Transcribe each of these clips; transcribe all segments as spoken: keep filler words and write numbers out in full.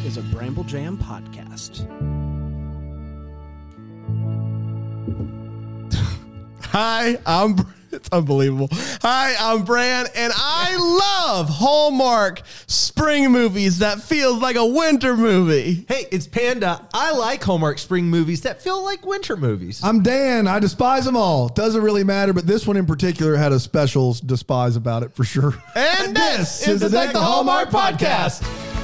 is a Bramble Jam podcast. Hi, I'm... It's unbelievable. Hi, I'm Bran, and I love Hallmark spring movies that feels like a winter movie. Hey, it's Panda. I like Hallmark spring movies that feel like winter movies. I'm Dan. I despise them all. Doesn't really matter, but this one in particular had a special despise about it for sure. And this is the Deck the Hallmark podcast.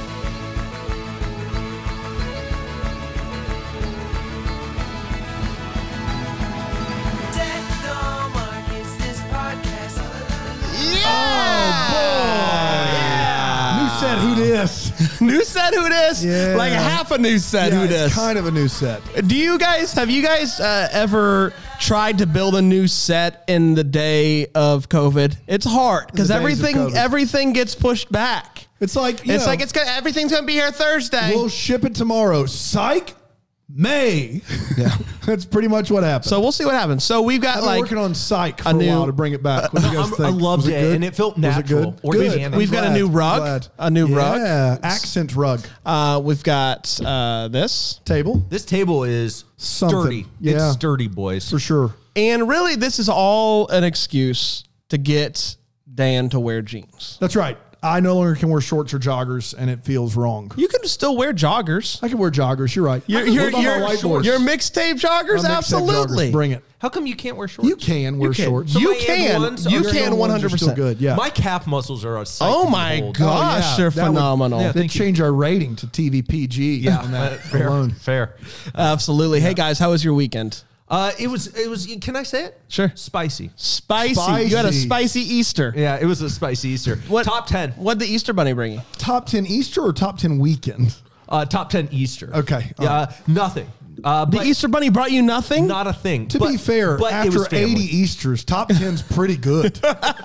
Set who dis? New set who dis? Yeah. Like half a new set Yeah, who dis. it's kind of a new set. Do you guys, have you guys uh, ever tried to build a new set in the day of COVID? It's hard because In the days of everything COVID. everything gets pushed back. It's like, you It's know, like it's gonna, everything's gonna be here Thursday. we'll ship it tomorrow. Psych, May. Yeah, that's pretty much what happened. so we'll see what happens. So we've got I've been like working on Psych for a a, new- while to bring it back. What do you guys I'm- think? I loved Was it, good? and it felt Was it natural, good? organic. Good. we've got a Glad. new rug, Glad. a new rug. Yeah, accent rug Uh, we've got uh, this, table This table is Something. sturdy. Yeah. It's sturdy, boys. for sure. and really this is all an excuse to get Dan to wear jeans. That's right. I no longer can wear shorts or joggers, and it feels wrong. You can still wear joggers. I can wear joggers. You're right. Your What your about my your, whiteboards? your mixtape joggers, My mixtape absolutely. joggers. Bring it. How come you can't wear shorts? You can wear can. shorts. So You my and can. ones You are- Your can ones one are hundred still percent. good. Yeah. My calf muscles are a sight Oh to my behold. God. Gosh, they're that would- phenomenal. Yeah, They thank you. change our rating to T V P G. Yeah, on that uh, fair. alone. Fair. Absolutely. Hey guys, how was your weekend? Uh, it was. It was. Can I say it? Sure. Spicy. Spicy. You had a Spicy. spicy Easter. Yeah, it was a spicy Easter. What Top ten. What'd the Easter Bunny bring you? Top ten Easter or top ten weekend? Uh, top ten Easter. Okay, all Yeah. Uh, nothing. Uh, The but Easter Bunny brought you nothing? not a thing. To But- be fair, but it after was family. eighty Easters, top ten's pretty good.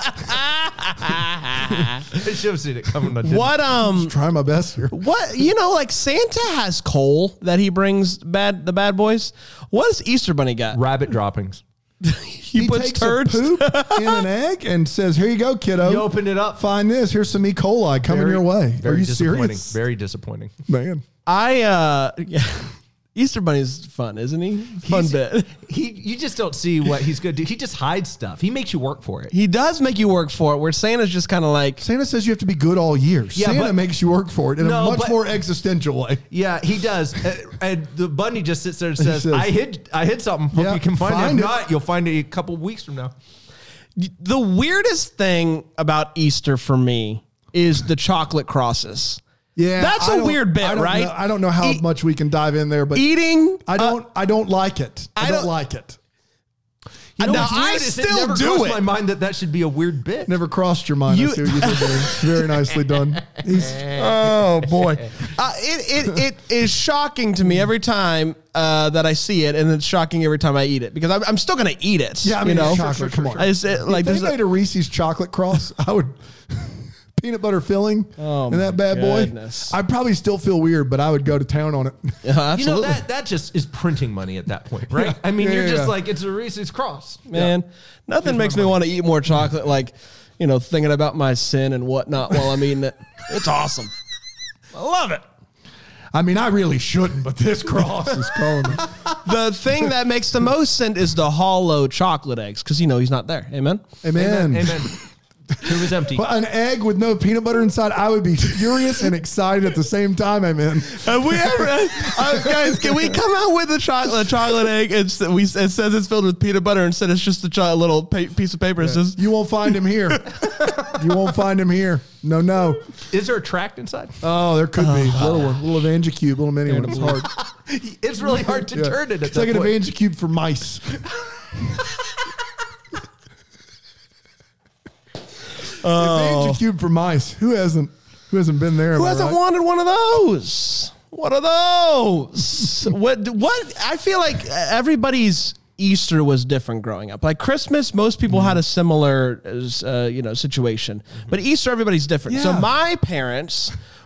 I should have seen it coming. I didn't. What um Try my best here. what you know, like Santa has coal that he brings bad the bad boys. What does Easter Bunny got? Rabbit droppings. He, He puts takes turds. a poop in an egg and says, "Here you go, kiddo. You opened it up. Find this. Here's some E. coli coming Very- your way." Very Are you disappointing. serious, Very disappointing. man? I uh yeah. Easter Bunny's fun, isn't he? Fun He's- bit. He, you just don't see what he's going to do. He just hides stuff. He makes you work for it. He does make you work for it, where Santa's just kind of like, Santa says you have to be good all year. Yeah, Santa but- makes you work for it in No, a much but- more existential way. Yeah, he does. Uh, and the bunny just sits there and says, says- "I hid, I hid something. Hope Yeah, you can find, find it. it. If not, you'll find it a couple weeks from now." the weirdest thing about Easter for me is the chocolate crosses. Yeah, That's a a weird bit, right? I don't know how Eat- much we can dive in there, but Eating, I don't. I don't like it. I, I don't, don't- like it. You know Now, what's weird I is it still never do crossed it. my mind that that should be a weird bit. Never crossed your mind. You- I see what you did there. Very nicely done. He's, oh boy, uh, it, it it is shocking to me every time uh, that I see it, and it's shocking every time I eat it because I'm, I'm still gonna eat it. yeah, I mean, you know, it's chocolate. Come on. I just it, like if they there's a- made a Reese's chocolate cross, I would peanut butter filling Oh, and that my bad boy. goodness. I'd probably still feel weird, but I would go to town on it. Yeah, absolutely. You know that that just is printing money at that point, right? Yeah. I mean, Yeah, you're yeah, just yeah. like it's a Reese's cross, man. Nothing makes me want to eat more chocolate. Like, you know, thinking about my sin and whatnot while I'm eating it. It's awesome. I love it. I mean, I really shouldn't, but this cross is calling me. The thing that makes the most sense is the hollow chocolate eggs because you know he's not there. Amen. Amen. Amen. Amen. Tomb is empty. But an egg with no peanut butter inside, I would be furious and excited at the same time. Amen. Have we ever, uh, guys? Can we come out with a chocolate a chocolate egg? It's we it says it's filled with peanut butter instead it's just a cho- little pa- piece of paper. It says You won't find him here. You won't find him here. No, no. Is there a tract inside? Oh, there could be. Little one. Little Evangicube. Little mini one. It's hard. It's really hard to Yeah. turn it. At It's that like an point. Evangicube for mice. Oh. Evangicube for mice. Who hasn't? Who hasn't been there? who am I hasn't right? wanted one of those? What are those? what? What? I feel like everybody's Easter was different growing up. Like Christmas, most people had a similar, uh, you know, situation. But Easter, everybody's different. So Yeah. my parents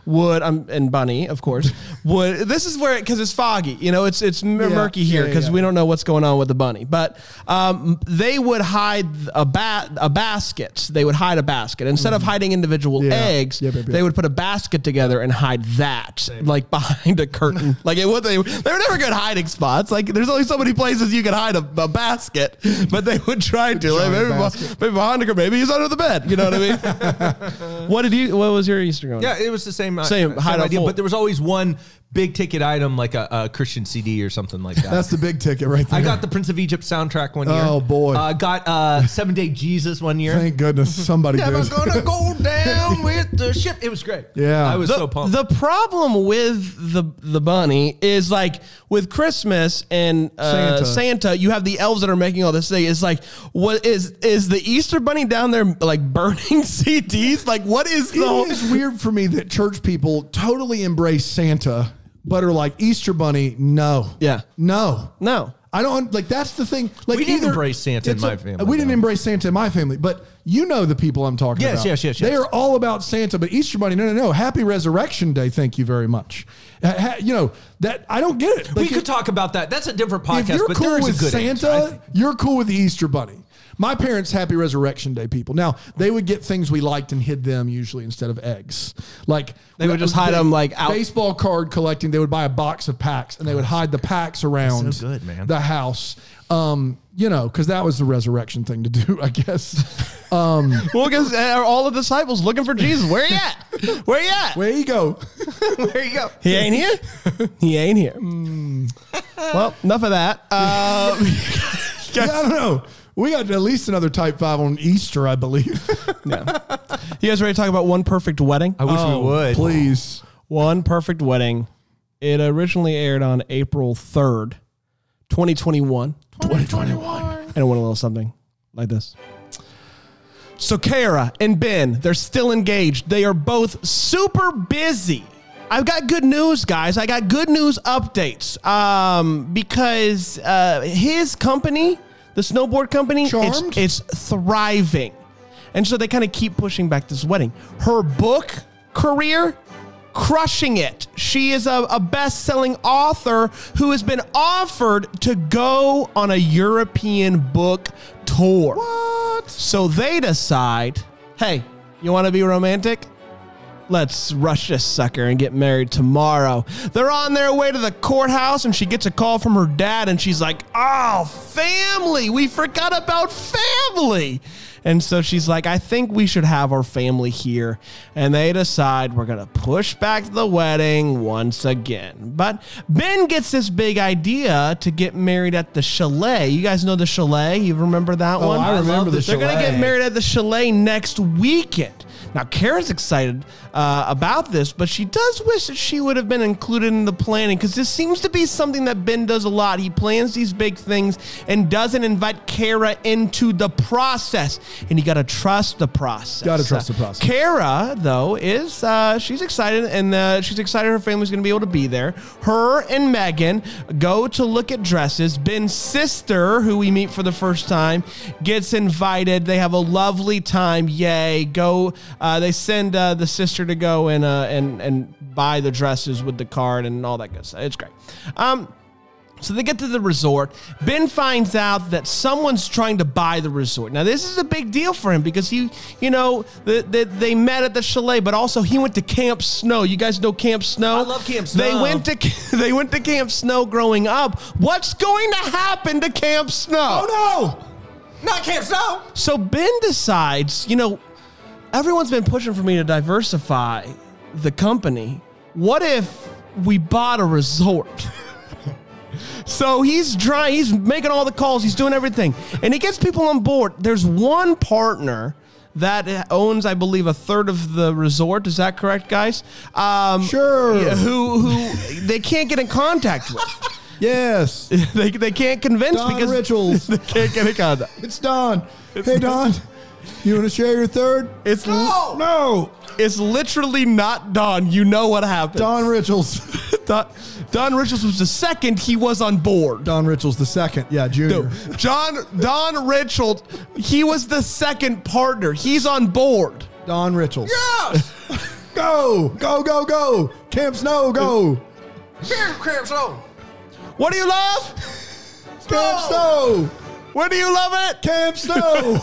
would, um, and Bunny, of course, would, this is where, because it's foggy, you know, it's it's m- Yeah, murky here yeah, because yeah. we don't know what's going on with the bunny. But um, they would hide a bat, a basket. They would hide a basket. Instead of hiding individual Yeah. eggs, Yep, yep, yep. they would put a basket together and hide that, like behind a curtain. Like it would, they, they were never good hiding spots. Like there's only so many places you can hide a, a basket, but they would try to. Like, maybe, basket. maybe behind a curtain, maybe he's under the bed. You know what I mean? What did you? What was your Easter going? Yeah, it was the same, uh, Same, same, hide out idea, full. but there was always one big ticket item like a, a Christian C D or something like that. That's the big ticket right there. I got the Prince of Egypt soundtrack one year. Oh, boy. Uh, got uh, Seven Day Jesus one year. Thank goodness somebody Never did. gonna go down with the ship. It was great. Yeah. I was the, so pumped. the problem with the the bunny is like with Christmas and uh, Santa. Santa. You have the elves that are making all this thing. It's like, what is is the Easter bunny down there like burning C Ds? Like, what is the whole? It is weird for me that church people totally embrace Santa, but are like Easter Bunny. No. Yeah. No. No. I don't like. That's the thing. Like We didn't either- embrace Santa in it's my a- family, We didn't though. embrace Santa in my family, but you know the people I'm talking Yes, about. yes, yes, They yes. are all about Santa, but Easter Bunny. No, no, no. Happy Resurrection Day. Thank you very much. Ha- ha- you know that I don't get it. we Like, could if- talk about that. That's a different If podcast, you're but cool there is with a good answer, I Santa, think. you're cool with the Easter Bunny. My parents, Happy Resurrection Day people. Now, they would get things we liked and hid them usually instead of eggs. Like They would just hide them, like, out- Baseball card collecting, they would buy a box of packs and they would hide the packs around so good, man. the house. Um, you know, because that was the resurrection thing to do, I guess. Um, Well, because all the disciples looking for Jesus. Where you at? Where you at? where you go? There you go. He ain't here. He ain't here. Well, enough of that. Uh, Yeah, I don't know. We got at least another Type five on Easter, I believe. yeah. You guys ready to talk about One Perfect Wedding? I wish Oh, we would. Please. One Perfect Wedding. It originally aired on April third, twenty twenty-one. twenty twenty-one. And it went a little something like this. So Kara and Ben, they're still engaged. They are both super busy. I've got good news, guys. I got good news updates. Um, because uh, his company, the snowboard company, it's, Charmed? it's thriving. And so they kind of keep pushing back this wedding. Her book career, crushing it. She is a, a best-selling author who has been offered to go on a European book tour. What? So they decide, hey, you want to be romantic? Let's rush this sucker and get married tomorrow. They're on their way to the courthouse and she gets a call from her dad and she's like, oh, family. We forgot about family. And so she's like, I think we should have our family here. And they decide we're going to push back the wedding once again. But Ben gets this big idea to get married at the chalet. You guys know the chalet? You remember that Oh, one? I remember the They're going to chalet. get married at the chalet next weekend. Now, Kara's excited uh, about this, but she does wish that she would have been included in the planning because this seems to be something that Ben does a lot. He plans these big things and doesn't invite Kara into the process. And you got to trust the process. Gotta trust the Uh, process. Kara, though, is uh, she's excited, and uh, she's excited her family's going to be able to be there. Her and Megan go to look at dresses. Ben's sister, who we meet for the first time, gets invited. They have a lovely time. Yay! Go. Uh, they send uh, the sister to go and uh, and and buy the dresses with the card and all that good stuff. It's great. Um, So they get to the resort. Ben finds out that someone's trying to buy the resort. Now, this is a big deal for him because he, you know, the, the, they met at the chalet, but also he went to Camp Snow. You guys know Camp Snow? I love Camp Snow. They went to they went to Camp Snow growing up. What's going to happen to Camp Snow? Oh, no. Not Camp Snow. So Ben decides, you know, everyone's been pushing for me to diversify the company. What if we bought a resort? So he's trying, he's making all the calls, he's doing everything, and he gets people on board. There's one partner that owns, I believe, a third of the resort. Is that correct, guys? Um, Sure. yeah, Who who they can't get in contact with. Yes. they they can't convince Don because Rituals. they can't get in contact. It's Don. Hey, Don. You want to share your third? It's No. No. It's literally not Don. You know what happened. Don Rituals. Don, Don Richards was the second. He was on board. Don Rituals the second. Yeah, junior. No, John Don Richards, he was the second partner. He's on board. Don Rituals. Yes. Go. go, go, go, go. Camp Snow, go. Camp Snow. What do you love? Camp Snow. Where do you love it? Camp Snow.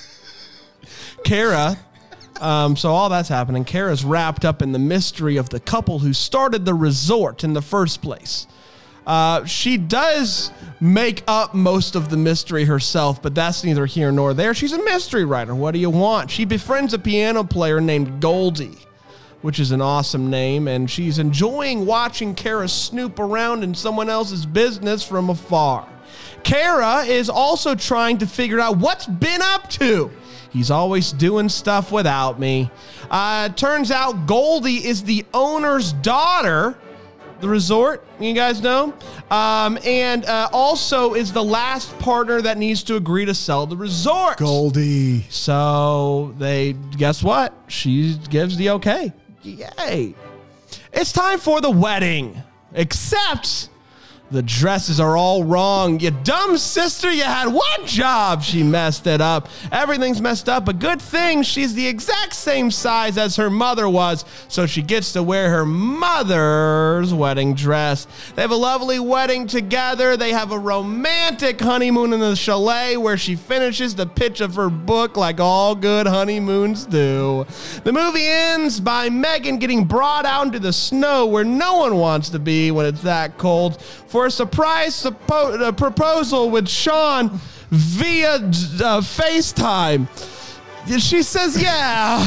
Kara. Um, so all that's happening. Kara's wrapped up in the mystery of the couple who started the resort in the first place. Uh, she does make up most of the mystery herself, but that's neither here nor there. She's a mystery writer. What do you want? She befriends a piano player named Goldie, which is an awesome name, and she's enjoying watching Kara snoop around in someone else's business from afar. Kara is also trying to figure out what's Ben up to. He's always doing stuff without me. Uh, turns out Goldie is the owner's daughter, the resort, you guys know, um, and uh, also is the last partner that needs to agree to sell the resort. Goldie. So they, guess what? She gives the okay. Yay. It's time for the wedding, except the dresses are all wrong. You dumb sister, you had one job. She messed it up. Everything's messed up. A good thing she's the exact same size as her mother was, so she gets to wear her mother's wedding dress. They have a lovely wedding together. They have a romantic honeymoon in the chalet where she finishes the pitch of her book like all good honeymoons do. The movie ends by Megan getting brought out into the snow where no one wants to be when it's that cold for a surprise suppo- uh, proposal with Sean via uh, FaceTime. She says, yeah.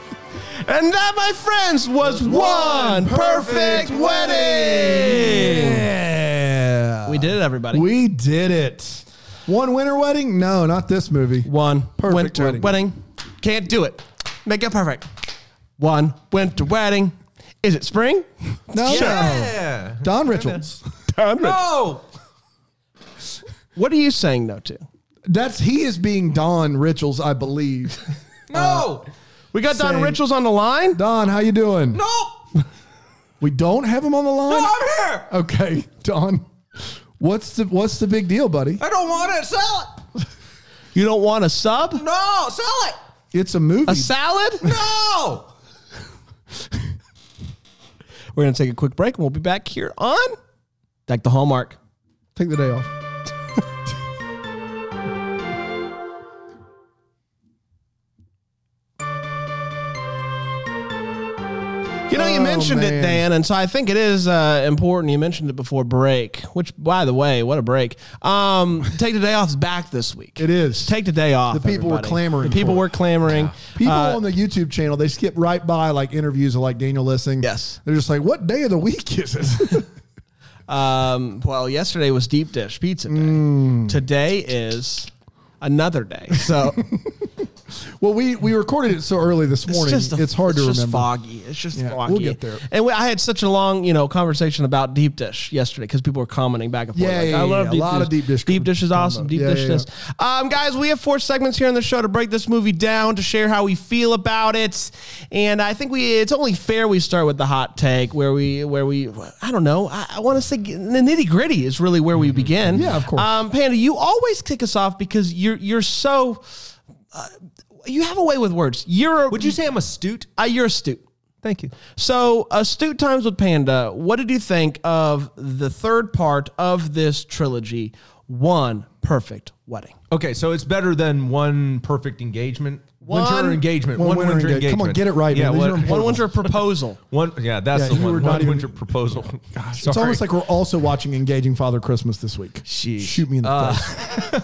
And that, my friends, was one perfect, perfect wedding. Yeah. We did it, everybody. We did it. One winter wedding? No, not this movie. One Perfect winter wedding. wedding. Can't do it. Make it perfect. One winter wedding. Is it spring? No. Yeah. Don Richards. No. What are you saying no to? That's he is being Don Richards, I believe. No. We got Don saying- Richards on the line. Don, how you doing? No. We don't have him on the line? No, I'm here. Okay, Don. What's the what's the big deal, buddy? I don't want it. Sell it. You don't want a sub? No, sell it. It's a movie. A salad? No. We're going to take a quick break and we'll be back here on Deck the Hallmark. Take the day off. You know, you Oh, mentioned it, man. Dan, and so I think it is uh, important. You mentioned it before break, which, by the way, what a break. Um, Take the Day Off is back this week. It is. Take the day off. The people were everybody. clamoring The people for it. were clamoring. People Uh, on the YouTube channel, they skip right by like interviews of like Daniel Lissing. Yes. They're just like, what day of the week is it? Um, well, yesterday was deep dish pizza day. Mm. Today is another day. So Well, we, we recorded it so early this morning. It's, a- hard it's to just remember. foggy. It's just Yeah, foggy. we'll get there. And we, I had such a long, you know, conversation about deep dish yesterday because people were commenting back and forth. Yeah, like, yeah, I love yeah. deep A lot dish. of deep dish Deep dish is combo. awesome. Deep Yeah, dish yeah, this. Um, guys, we have four segments here on the show to break this movie down, to share how we feel about it. And I think we it's only fair we start with the hot take where we where we I don't know. I, I want to say the nitty gritty is really where we begin. Yeah, of course. Um, Panda, you always kick us off because you're you're so uh, you have a way with words. You're a, Would you say I'm astute? uh, you're astute. Thank you. So, Astute Times with Panda, what did you think of the third part of this trilogy, One Perfect Wedding? Okay, so it's better than one perfect engagement. One- winter engagement. One One, winter winter, engage- engagement. Come on, get it right, Yeah, man. These what- are important. One Winter Proposal. one. Yeah, that's Yeah, the you were one. not One even- winter proposal. It's almost like we're also watching Engaging Father Christmas this week. Sheesh. Shoot me in the Uh, face.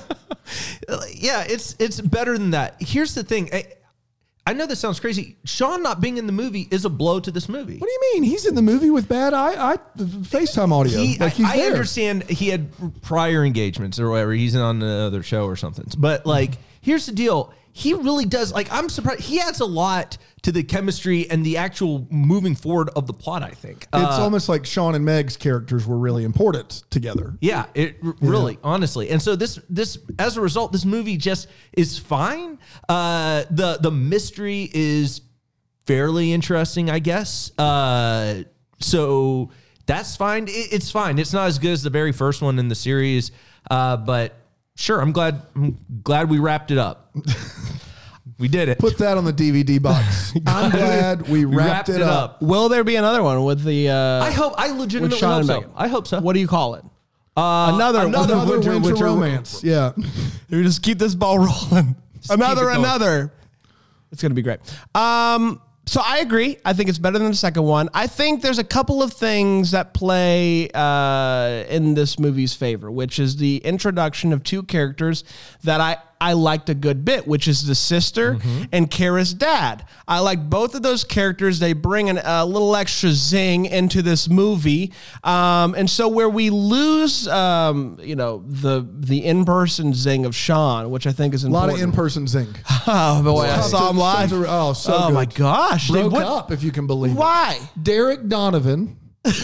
yeah, it's it's better than that. Here's the thing. I, I know this sounds crazy. Sean not being in the movie is a blow to this movie. What do you mean? He's in the movie with bad I, I FaceTime audio. He, like he's I, I there. understand he had prior engagements or whatever. He's on another show or something. But like, here's the deal. He really does. Like, I'm surprised. He adds a lot to the chemistry and the actual moving forward of the plot, I think. It's Uh, almost like Sean and Meg's characters were really important together. Yeah, it r- really, honestly, and so this, this, as a result, this movie just is fine. Uh, the the mystery is fairly interesting, I guess. Uh, so that's fine. It, it's fine. It's not as good as the very first one in the series, uh, but sure, I'm glad. I'm glad we wrapped it up. We did it. Put that on the D V D box. I'm glad we wrapped, wrapped it, it up. up. Will there be another one with the? Uh, I hope. I with legitimately Sean hope and so. Megan? I hope so. What do you call it? Uh, Another- another, Another Winter- winter, winter- romance. Yeah. We just keep this ball rolling. Another, keep it going. another. It's going to be great. Um, so I agree. I think it's better than the second one. I think there's a couple of things that play uh, in this movie's favor, which is the introduction of two characters that I, I liked a good bit, which is the sister Mm-hmm. and Kara's dad. I like both of those characters. They bring an, a little extra zing into this movie. Um, and so where we lose, um, you know, the the in-person zing of Sean, which I think is A lot important. of in-person zing. Oh, boy, I Tough saw to- him live. tough to- oh, so oh good. my gosh. They Broke would- up, if you can believe it. Why? Derek Donovan.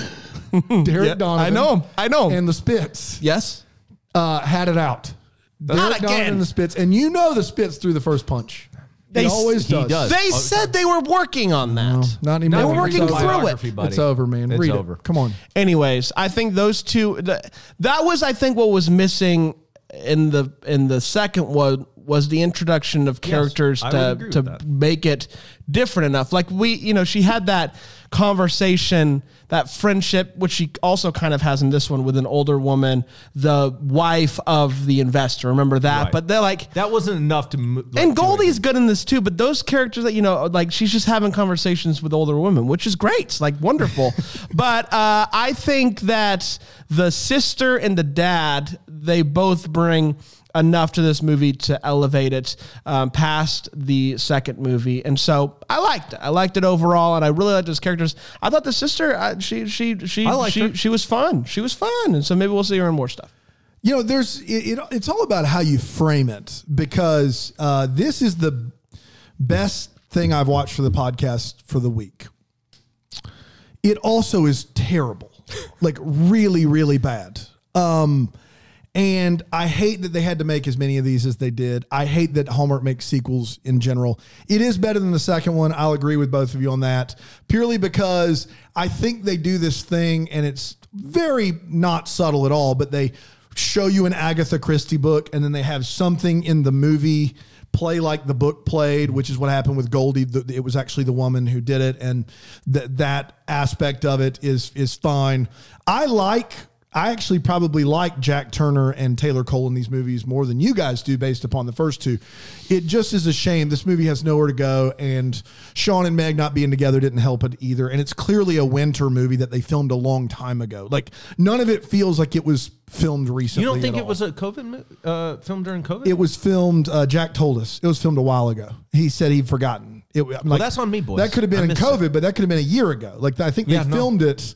Derek Yeah, Donovan. I know him. I know him. And the Spits Yes. uh, had it out. Not Derek again. Donovan and the Spits. And you know the Spits threw the first punch. They He s- always he does. does. They said they were working on that. Not anymore. They were working It's over. through it. Biography, buddy. It's over, man. It's Read over. it. Come on. Anyways, I think those two th- that was I think what was missing in the in the second one was the introduction of characters I would to agree to with that. make it different enough. Like we, you know, she had that conversation, that friendship, which she also kind of has in this one with an older woman, the wife of the investor. Remember that? Right. But they're like That wasn't enough to. mo- Like, and do Goldie's it. good in this too, but those characters that, you know, like she's just having conversations with older women, which is great. It's like wonderful. But uh, I think that the sister and the dad, they both bring enough to this movie to elevate it um, past the second movie. And so I liked it. I liked it overall. And I really liked those characters. I thought the sister, uh, she, she, she, I liked she, her. she was fun. She was fun. And so maybe we'll see her in more stuff. You know, there's it, it, it's all about how you frame it, because uh, this is the best thing I've watched for the podcast for the week. It also is terrible, like really, really bad. Um, and I hate that they had to make as many of these as they did. I hate that Hallmark makes sequels in general. It is better than the second one. I'll agree with both of you on that, purely because I think they do this thing, and it's very not subtle at all, but they show you an Agatha Christie book, and then they have something in the movie play like the book played, which is what happened with Goldie. The, it was actually the woman who did it, and th- that aspect of it is is fine. I like, I actually probably like Jack Turner and Taylor Cole in these movies more than you guys do based upon the first two. It just is a shame. This movie has nowhere to go, and Sean and Meg not being together didn't help it either. And it's clearly a winter movie that they filmed a long time ago. Like, none of it feels like it was filmed recently. You don't think at it all. was a COVID mo- uh, film during COVID? It was filmed. Uh, Jack told us it was filmed a while ago. He said he'd forgotten. It, I'm like, that's on me, boys. That could have I been in missed COVID, it. but that could have been a year ago. Like, I think they Yeah, no. filmed it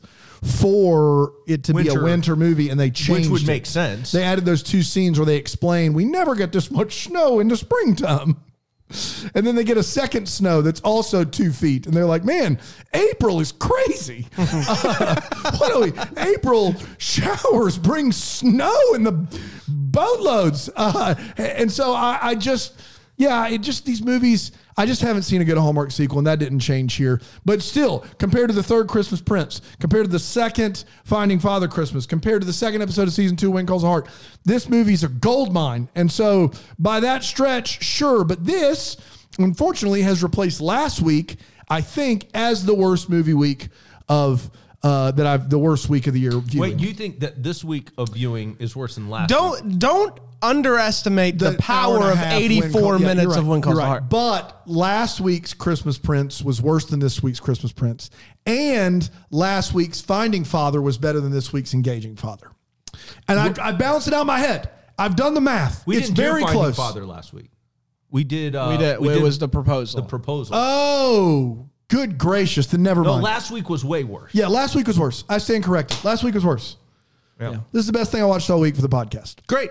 for it to be a Winter. winter movie, and they changed. would it. make sense. They added those two scenes where they explain we never get this much snow in the springtime. And then they get a second snow that's also two feet. And they're like, man, April is crazy. Uh, what are we? April showers bring snow in the boatloads. Uh, and so I, I just, yeah, it just, these movies, I just haven't seen a good Hallmark sequel, and that didn't change here. But still, compared to the third Christmas Prince, compared to the second Finding Father Christmas, compared to the second episode of season two, Wind Calls the Heart, this movie's a gold mine. And so by that stretch, sure. But this, unfortunately, has replaced last week, I think, as the worst movie week of uh, that I've the worst week of the year. Viewing. Wait, you think that this week of viewing is worse than last? Don't, week? don't underestimate the, hour power and a of half Wind eighty-four Call- yeah, minutes you're right, of Wind Calls you're the right. Heart. But last week's Christmas Prince was worse than this week's Christmas Prince. And last week's Finding Father was better than this week's Engaging Father. And I, I balanced it out in my head. I've done the math. We it's didn't very do Finding close. Father last week. We did. Uh, we did, it was the proposal. the proposal. Oh, good gracious. Then never no, mind. last week was way worse. yeah, last week was worse. I stand corrected. Last week was worse. Yeah. This is the best thing I watched all week for the podcast. Great.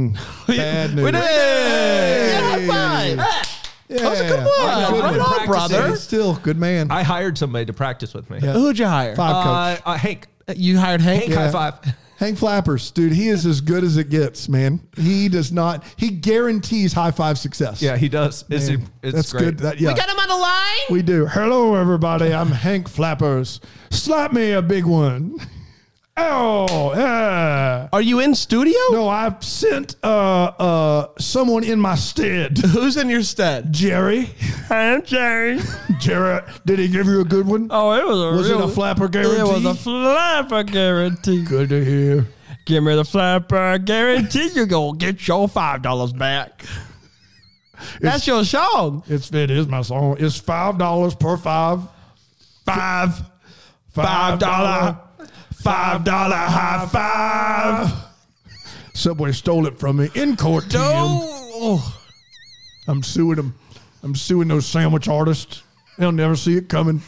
Bad news. We did it! Yeah, high five! Yeah. That was a good one. Yeah, Right good on, practicing. brother. Still, good man. I hired somebody to practice with me. Yeah. Who'd you hire? Five Uh, coach. uh, Hank. You hired Hank? Hank, high five. Hank Flappers, dude, he is as good as it gets, man. He does not, he guarantees high five success. Yeah, he does. It's, Man, it's that's great. good. That, yeah. We got him on the line? We do. Hello, everybody. I'm Hank Flappers. Slap me a big one. Oh, yeah. Are you in studio? No, I've sent uh, uh, someone in my stead. Who's in your stead? Jerry. I'm Jerry. Jerry, did he give you a good one? Oh, it was a Was real, it a flapper guarantee? It was a flapper guarantee. Good to hear. Give me the flapper guarantee. You gonna get your five dollars back. That's your song. It's it is my song. It's five dollars per five. Five. Five dollar. Five dollar high five. Subway stole it from me in court. T M. No. I'm suing them. I'm suing those sandwich artists. They'll never see it coming.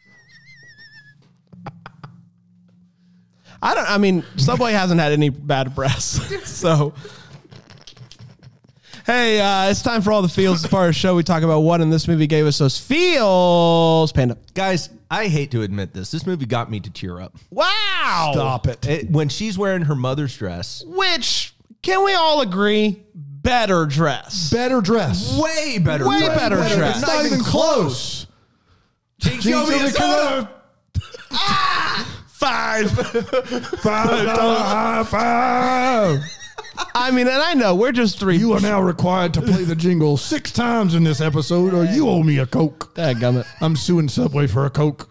I don't. I mean, Subway hasn't had any bad press, so. Hey, uh, it's time for all the feels. As part of the show, we talk about what in this movie gave us those feels. Panda. Guys, I hate to admit this. This movie got me to tear up. Wow. Stop it. It, when she's wearing her mother's dress. Which, can we all agree, better dress? Better dress. Way better Way dress. better Way dress. It's not even close. Jinx, show me a soda. Five. Five dollar high five. I mean, and I know we're just three. You are now required to play the jingle six times in this episode, or you owe me a Coke. Dadgummit. I'm suing Subway for a Coke.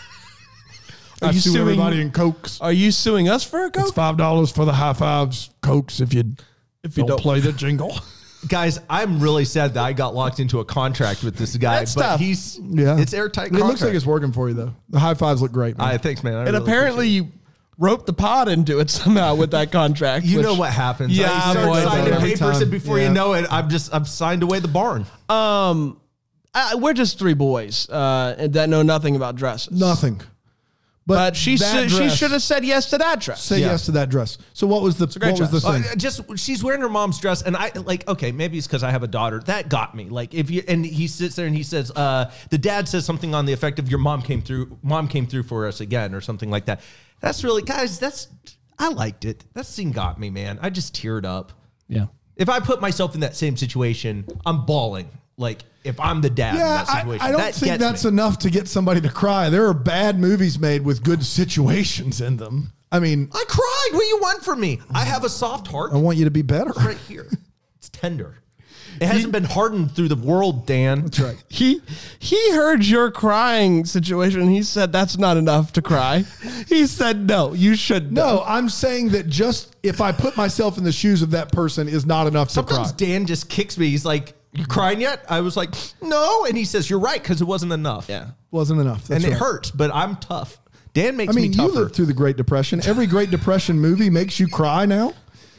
I you sue suing- everybody in Cokes. Are you suing us for a It's Coke? five dollars for the high fives Cokes if you If you don't, don't. play the jingle. Guys, I'm really sad that I got locked into a contract with this guy. That's but tough. he's Yeah, it's airtight It contract. looks like it's working for you though. The high fives look great. Man. I thanks, man. I And really apparently appreciate you roped the pod into it somehow with that contract. it. you which- know what happens. Yeah, I start boy, signing every papers, time. and before Yeah. you know it, I'm just I've signed away the barn. Um, I, we're just three boys uh, that know nothing about dresses. Nothing. But she that should, she dress- should have said yes to that dress. say Yeah. yes to that dress. So what was the a great what was the dress. thing? Uh, just she's wearing her mom's dress, and I like. Okay, maybe it's because I have a daughter. That got me. Like if you and he sits there and he says, uh, the dad says something on the effect of "Your mom came through. Mom came through for us again," or something like that. That's really, guys. That's I liked it. That scene got me, man. I just teared up. Yeah. If I put myself in that same situation, I'm bawling. Like if I'm the dad in Yeah, that situation, I, I don't that think gets that's me. enough to get somebody to cry. There are bad movies made with good situations in them. I mean, I cried. What do you want from me? I have a soft heart. I want you to be better. Right here. It's tender. It hasn't been hardened through the world, Dan. That's right. He he heard your crying situation and he said that's not enough to cry. He said no, you should No, I'm saying that just if I put myself in the shoes of that person is not enough Sometimes to cry. Dan just kicks me. He's like, "You crying yet?" I was like, "No," and he says, "You're right," because it wasn't enough. Yeah. Wasn't enough. That's and it right. hurts, but I'm tough. Dan makes I mean, me you tougher. lived through the Great Depression. Every Great Depression movie makes you cry now.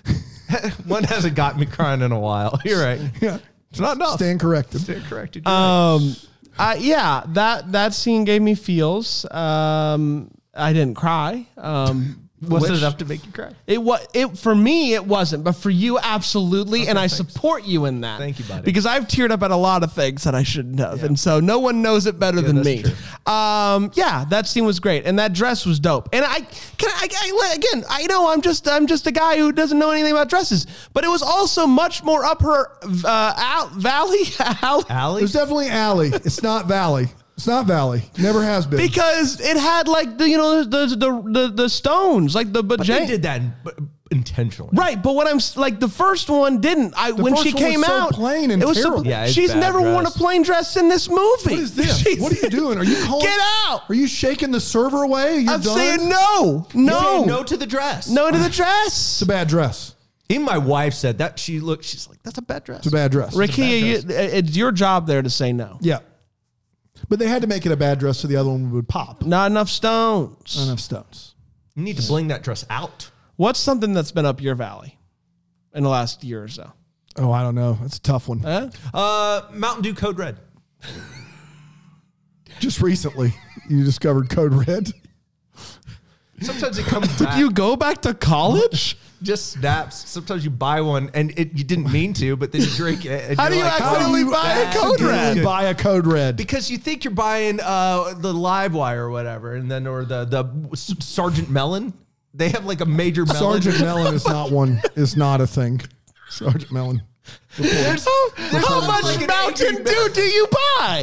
One hasn't got me crying in a while. You're right. Yeah. It's not enough. Stand corrected. Stand corrected. You're right. Um, I, yeah, that that scene gave me feels. Um, I didn't cry. Um, Was it which- enough to make you cry? It was it for me. It wasn't, but for you, absolutely. and I thanks. support you in that. Thank you, buddy. Because I've teared up at a lot of things that I shouldn't have, and so no one knows it better than that's me. true. Um, yeah, that scene was great, and that dress was dope. And I can I, I again, I know I'm just I'm just a guy who doesn't know anything about dresses, but it was also much more up her uh, Al, Valley Al, Allie? There's definitely Alley. It's not Valley. It's not Valley. Never has been. because it had like the you know the the the, the stones like the But bajang- they did that in- but intentionally. Right, but what I'm s- like, the first one didn't. I when first she one was came so out, plain and it was terrible. So, Yeah, it's she's bad never worn a dress. plain dress in this movie. What is this? She's- What are you doing? Are you calling? Get out! Are you shaking the server away? You're I'm done? saying no, no, Say no, no to the dress. to the It's dress. a bad dress. Even my wife said that. She looked. She's like, "That's a bad dress." It's a bad dress. Ricky, you, it's your job there to say no. Yeah. But they had to make it a bad dress so the other one would pop. Not enough stones. Not enough stones. You need to bling that dress out. What's something that's been up your valley in the last year or so? Oh, I don't know. That's a tough one. Huh? Uh, Mountain Dew Code Red. Just recently, you discovered Code Red. Sometimes it comes back. Did you go back to college? just snaps. Sometimes you buy one and it you didn't mean to, but then you drink it. And How you're do you like, accidentally "Oh, buy a that's Code good." Red? Buy a Code Red. Because you think you're buying uh, the Live Wire or whatever, and then or the the Sergeant Melon. They have like a major melon. Sergeant Melon is not one. Is not a thing. Sergeant Melon. There's, there's How like much an Mountain angry Dew do you buy?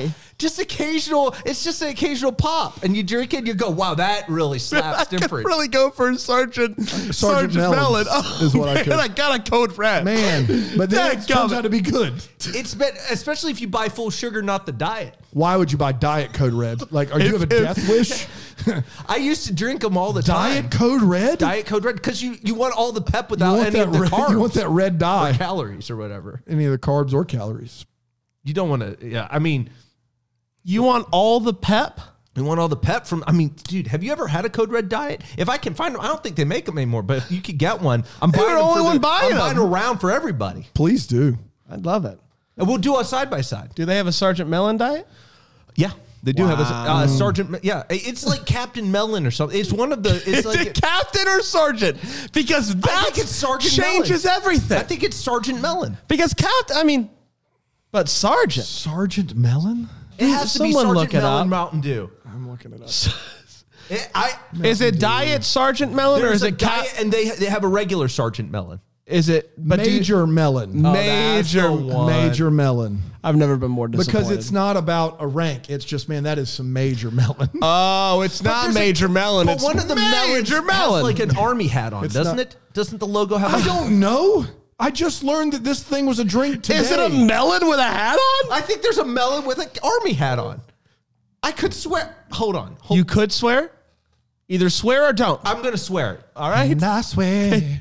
Just occasional. It's just an occasional pop, and you drink it. and You go, wow, that really slaps I different. could really go for Sergeant Sergeant, Mellon Mellon. Oh, is what I man, could. I got a code red. Man, but then it Dadgummit. turns out to be good. It's been, especially if you buy full sugar, not the diet. Why would you buy Diet Code Red? Like, are you If- have a if- death wish? I used to drink them all the time. Diet Code Red? Diet Code Red, because you, you want all the pep you without want any that of the red, carbs. you want that red or dye. calories or whatever. Any of the carbs or calories. You don't want to. Yeah, I mean, You want all the pep? you want all the pep from. I mean, dude, have you ever had a Code Red diet? If I can find them, I don't think they make them anymore. But if you could get one, I'm You're buying the them only for one the, buying I'm buying them. around for everybody, Please do. I'd love it. and we'll do a side by side. Do they have a Sergeant Mellon diet? Yeah, they do have a Wow. uh, Sergeant. Yeah, it's like Captain Melon or something. It's one of the. It's Is like it Captain or Sergeant? Because that I think it's Sergeant changes Mellon. everything. I think it's Sergeant Melon. because Captain, I mean, but Sergeant. Sergeant Mellon? It has to be Someone Sergeant look it Melon up. Mountain Dew. I'm looking it up. It, I Is it Diet Sergeant Mellon or there's is a it Cap? diet, and they they have a regular Sergeant Melon. Is it but do you- Major Melon. Oh, that's Major the one. Major Melon. I've never been more disappointed. Because it's not about a rank. It's just, man, that is some major melon. Oh, it's not There's a- Major Melon. But It's one of the melons Major has Melon. like an army hat on, It's doesn't not- it? Doesn't the logo have? I a- don't know. I just learned that this thing was a drink today. Is it a melon with a hat on? I think there's a melon with an army hat on. I could swear. Hold on. Hold, You could swear. Either swear or don't. I'm gonna swear it. All right. And I swear,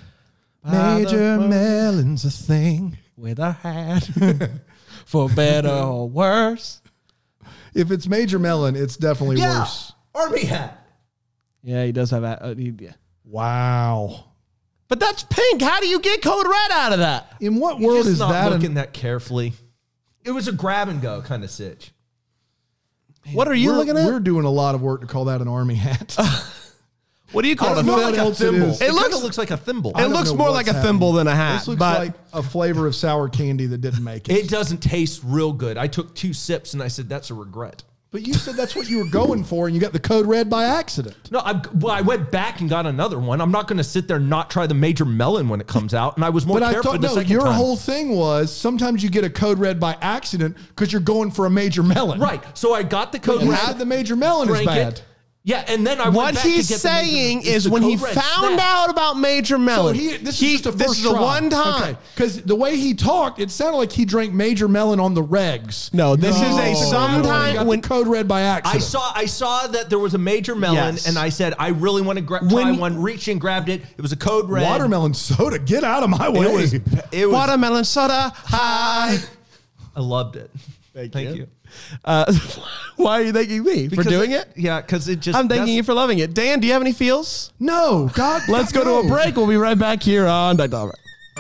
Major Melon's a thing. With a hat, for better or worse. If it's Major Melon, it's definitely Yeah, worse. army hat. Yeah, he does have a. Uh, he, yeah. Wow. But that's pink. How do you get Code Red out of that? In what You're world just is not that? looking an- that carefully. It was a grab and go kind of sitch. What are you we're, looking at? We're doing a lot of work to call that an army hat. What do you I call it? don't A know, what like a else it thimble. is. It, It looks looks- looks like a thimble. I It don't looks know more what's like a happening. thimble than a hat. This looks but like a flavor of sour candy that didn't make it. It doesn't taste real good. I took two sips and I said that's a regret. But you said that's what you were going for, and you got the Code Red by accident. No, I, well, I went back and got another one. I'm not going to sit there and not try the Major Melon when it comes out. And I was more But I careful thought, the no, second your time. whole thing was sometimes you get a Code Red by accident because you're going for a Major Melon. Right. So I got the Code You Red. said the Major Melon is drank bad. it. Yeah, and then I went what back he's to get the Major- saying it's is the when he Code Red found snap. out about Major So Melon, he, this he- is just a this first is a try. one time. Because the way he talked, it sounded like he drank Major Melon on the regs. No, this is a He sometime got when the Code Red by I accident. saw I saw that there was a Major Melon, Yes. and I said I really want to gra- try When- one. Reached and grabbed it. It was a Code Red. Watermelon soda, get out of my way. It was. It was. watermelon soda. Hi. I loved it. Thank, Thank you. you. Uh, why are you thanking me for Because doing it- it? Yeah, because it just. I'm thanking that's- you for loving it. Dan, do you have any feels? No, God. Let's God, go to no. a break. We'll be right back here on Doctor Albert.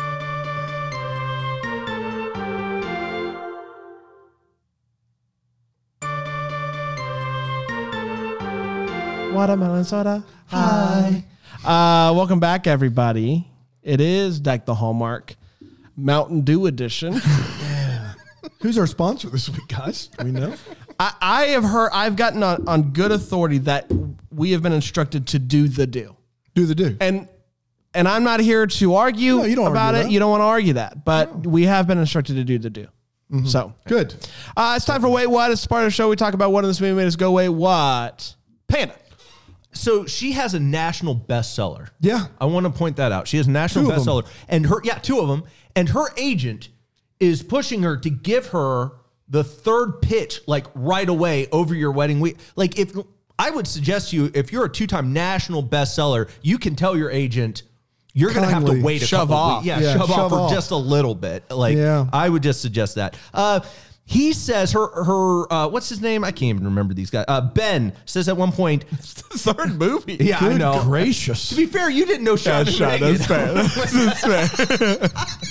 Watermelon soda. Hi. Uh, welcome back, everybody. It is Deck the Hallmark Mountain Dew edition. Who's our sponsor this week, guys? Do we know? I, I have heard, I've gotten on, on good authority that we have been instructed to do the do. Do the do. And and I'm not here to argue No, you don't about argue it. that. You don't want to argue that. But we have been instructed to do the do. So Good. uh, it's time for Wait What. It's part of the show. We talk about what in this movie made us go, wait, what? Panda. So she has a national bestseller. Yeah. I want to point that out. She has a national Two of them. bestseller, and her yeah, two of them, and her agent is pushing her to give her the third pitch like right away over your wedding week. Like if I would suggest to you, if you're a two-time national bestseller, you can tell your agent you're going to have to Kindly wait a shove couple off. weeks. Yeah, Yeah, shove, off shove for off. just a little bit. Like Yeah. I would just suggest that. Uh, he says her her uh, what's his name? I can't even remember these guys. Uh, Ben says at one point, Third movie. yeah, I Good know. gracious. To be fair, you didn't know Sean and Megan. That's fair. That's fair.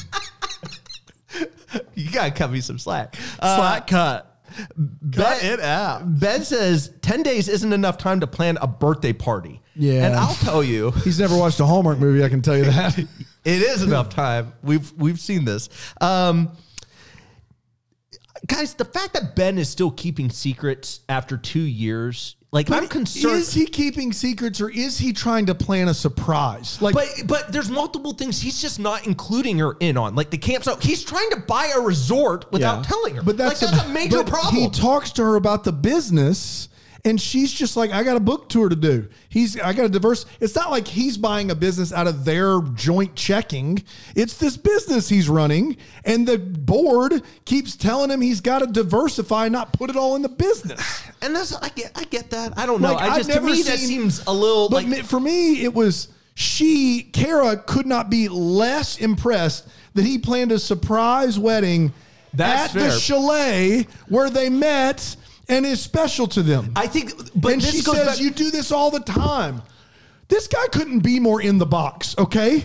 You gotta cut me some slack. Uh, Slack cut. Cut Ben- it out. Ben says ten days isn't enough time to plan a birthday party. Yeah. and I'll tell you, He's never watched a Hallmark movie, I can tell you that. it is enough time. We've we've seen this. Um, guys, the fact that Ben is still keeping secrets after two years, Like, But I'm concerned. Is he keeping secrets or is he trying to plan a surprise? Like, But but there's multiple things he's just not including her in on, like the campsite. He's trying to buy a resort without Yeah. telling her. but that's, like, that's a, major but problem. He talks to her about the business, and she's just like, I got a book tour to do. He's, I got a diverse. It's not like he's buying a business out of their joint checking. It's this business he's running, and the board keeps telling him he's got to diversify, not put it all in the business. and that's I get I get that. I don't know. Like, I I've just to never me that seen- seems a little But like me- for me, it was she, Kara, could not be less impressed that he planned a surprise wedding That's at the fair. chalet where they met and is special to them. I think. But and this she goes says, back, you do this all the time. This guy couldn't be more in the box, okay?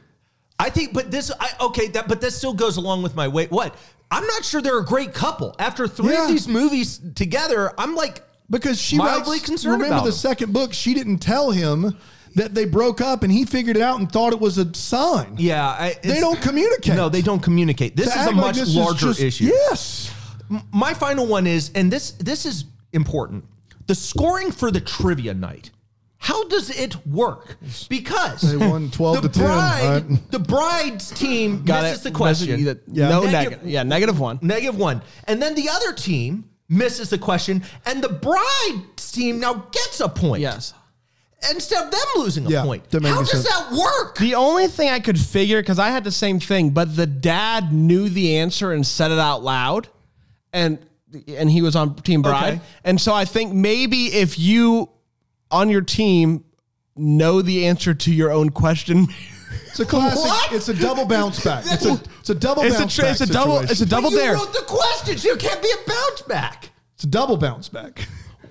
I think, but this, I, okay, that, but this still goes along with my weight. What? I'm not sure they're a great couple. After three Yeah. of these movies together, I'm like, Because she Mildly writes, concerned remember about the him. second book, she didn't tell him that they broke up and he figured it out and thought it was a sign. yeah, I, it's- They don't communicate. No, they don't communicate. This To is a act like much this is larger just- issue. Yes. My final one is, and this this is important, the scoring for the trivia night. How does it work? Because They won twelve the to ten, bride, right? the bride's team Got misses it. the question. Yeah. Yeah. No Negative- negative. Yeah, negative one. Negative one. And then the other team misses the question, and the bride's team now gets a point. Yes. Instead of them losing a Yeah, point. that makes How does sense. that work? The only thing I could figure, because I had the same thing, but the dad knew the answer and said it out loud, and and he was on Team Bride. Okay. And so I think maybe if you on your team know the answer to your own question, It's a classic. What? It's a double bounce back. It's a it's a double it's a bounce tra- back. it's a double situation. it's a double But you dare. wrote the question, so it can't be a bounce back. It's a double bounce back.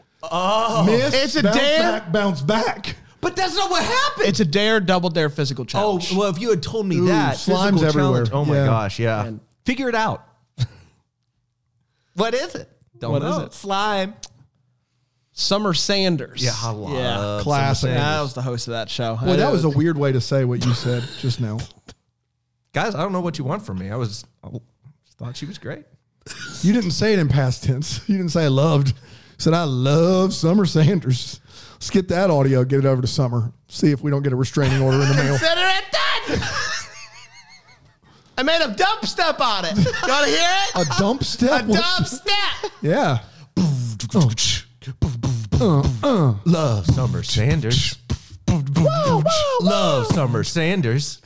Oh, miss. It's a bounce dare. Back, bounce back. But that's not what happened. It's a dare, double dare physical Oh, challenge. well, if you had told me Ooh, that. slime's physical everywhere. challenge- Oh, my Yeah. gosh, yeah. Figure it out. What is it? Don't What know. is it? Slime. Summer Sanders. Yeah, I love Yeah. Summer Classic. Sanders. That was the host of that show. Well, that I- was a weird way to say what you said just now. Guys, I don't know what you want from me. I was I thought she was great. You didn't say it in past tense. You didn't say I loved. You said I love Summer Sanders. Let's get that audio. Get it over to Summer. See if we don't get a restraining order in the mail. Consider it done. I made a dump step on it. You want to hear it? A dump step. A dump step. Yeah. Love Summer Sanders. Love Summer Sanders.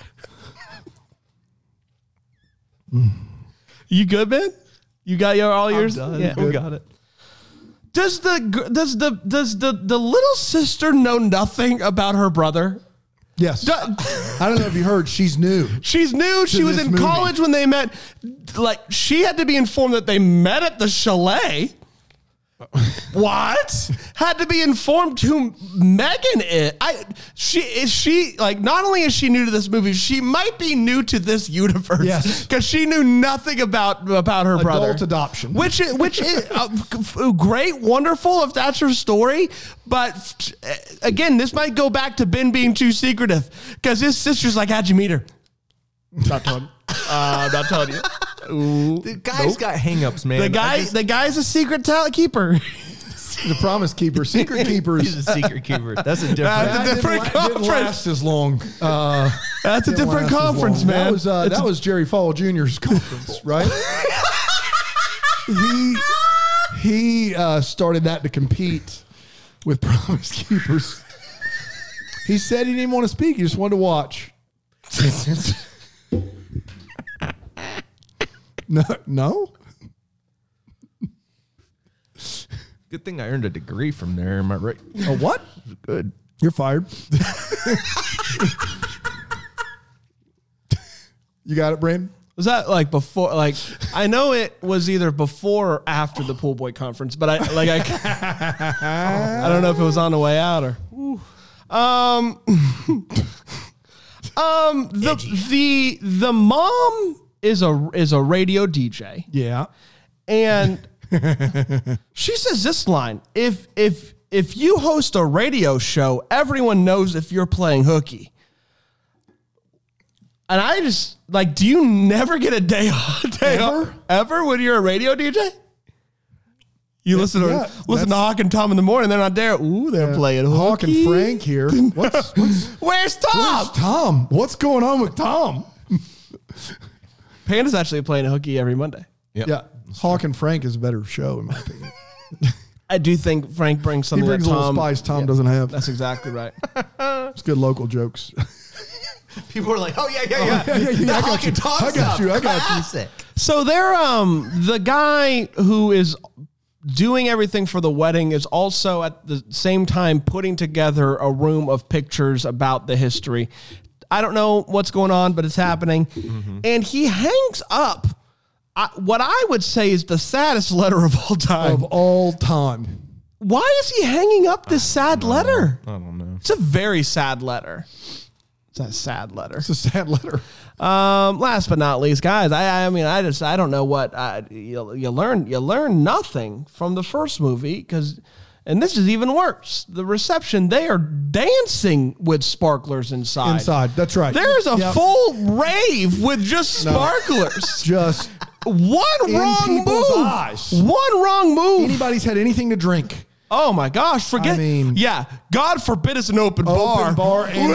You good, man? You got your all yours? done. Yeah, we Good. got it. Does the gr- does the does the the little sister know nothing about her brother? Yes. Do- I don't know if you heard. She's new. She's new. She was this in movie. college when they met. Like, she had to be informed that they met at the chalet. What? Had to be informed who Megan is. I she is she like not only is she new to this movie, she might be new to this universe. Yes. Because she knew nothing about about her brother. Adult adoption. Which is which is uh, g- great, wonderful if that's her story. But uh, again, this might go back to Ben being too secretive. Because his sister's like, how'd you meet her? Not telling you. Uh, I'm not telling you. Ooh. The guy's got hangups, man. The I guy, just- the guy's a secret talent keeper. The promise keeper. Secret keepers. he's a secret keeper. That's a different. That's a That different didn't, la- didn't conference. last as long. Uh, That's a didn't different last as conference, long. man. That was uh, It's that a- was Jerry Falwell Junior's conference, right? he he uh, started that to compete with Promise Keepers. He said he didn't want to speak; he just wanted to watch. no, no. Good thing I earned a degree from there. Am I right? A what? Good. You're fired. You got it, Brandon? Was that like before? Like, I know it was either before or after the pool boy conference, but I like I, I don't know if it was on the way out or. Um, um, the the the mom is a is a radio D J, Yeah. and she says this line: if if if you host a radio show, everyone knows if you're playing hooky. And I just like, do you never get a day off? Day Ever? off, ever when you're a radio D J? You listen to Yeah, listen to that's- Hawk and Tom in the morning. They're not there. Ooh, they're playing Hawk and hooky. Frank here. What's, what's Where's Tom? Where's Tom? What's going on with Tom? Panda's actually playing hooky every Monday. Yep. Yeah, Hawk and Frank is a better show in my opinion. I do think Frank brings He something brings that a little Tom. spice Tom doesn't have. That's exactly right. It's good local jokes. People are like, oh, yeah, yeah, yeah. yeah, yeah, yeah, The I got Hawk you. and Tom I got stuff. you, I got you. Classic. So they're um the guy who is doing everything for the wedding is also at the same time putting together a room of pictures about the history. I don't know what's going on, but it's happening. Mm-hmm. And he hangs up uh, what I would say is the saddest letter of all time. Of all time. Why is he hanging up this sad letter? I don't know. It's a very sad letter. It's a sad letter. It's a sad letter. Um, last but not least, guys, I, I mean, I just, I don't know what, uh, you, you learn, you learn nothing from the first movie because, and this is even worse. The reception, they are dancing with sparklers inside. Inside. That's right. There's a Yep. full rave with just sparklers. Just One in wrong people's move. eyes. One wrong move. anybody's had anything to drink. Oh my gosh, forget. I mean- yeah, God forbid it's an open, bar. Open bar and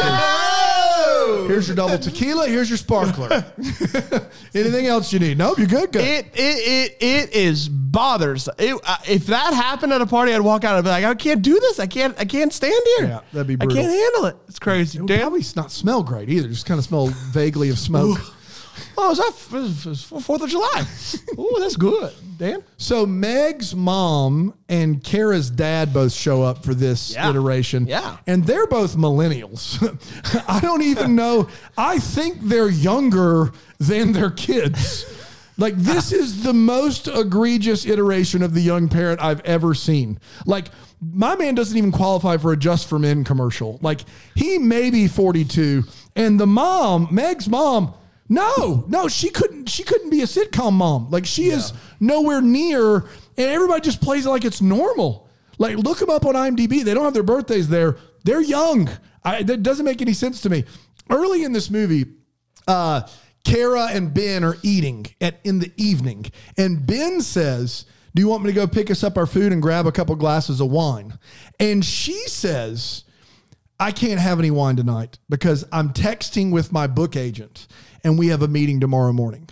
Whoa! Here's your double tequila. Here's your sparkler. Anything else you need? Nope, you're good. Good. It it it it is bothers. It, uh, if that happened at a party, I'd walk out and be like, I can't do this. I can't. I can't stand here. Yeah, that'd be I brutal. can't handle it. It's crazy. It would Dan? probably not smell great either. Just kind of smell vaguely of smoke. Oh, is that Fourth of July? Ooh, that's good, Dan. So Meg's mom and Kara's dad both show up for this Yeah. iteration. Yeah. And they're both millennials. I don't even know. I think they're younger than their kids. Like, this is the most egregious iteration of the young parent I've ever seen. Like, my man doesn't even qualify for a Just for Men commercial. Like, he may be forty-two, and the mom, Meg's mom, no, no, she couldn't. She couldn't be a sitcom mom. Like, she is nowhere near, and everybody just plays it like it's normal. Like, look them up on IMDb. They don't have their birthdays there. They're young. I, that doesn't make any sense to me. Early in this movie, uh, Kara and Ben are eating at in the evening, and Ben says, "Do you want me to go pick us up our food and grab a couple glasses of wine?" And she says, "I can't have any wine tonight because I'm texting with my book agent and we have a meeting tomorrow morning."